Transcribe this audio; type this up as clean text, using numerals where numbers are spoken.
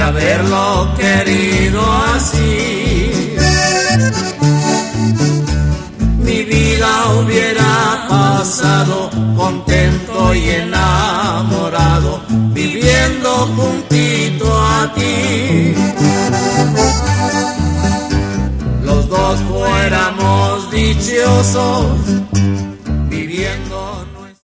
haberlo querido así. Mi vida hubiera pasado contento y enamorado, viviendo juntito a ti. Los dos fuéramos dichosos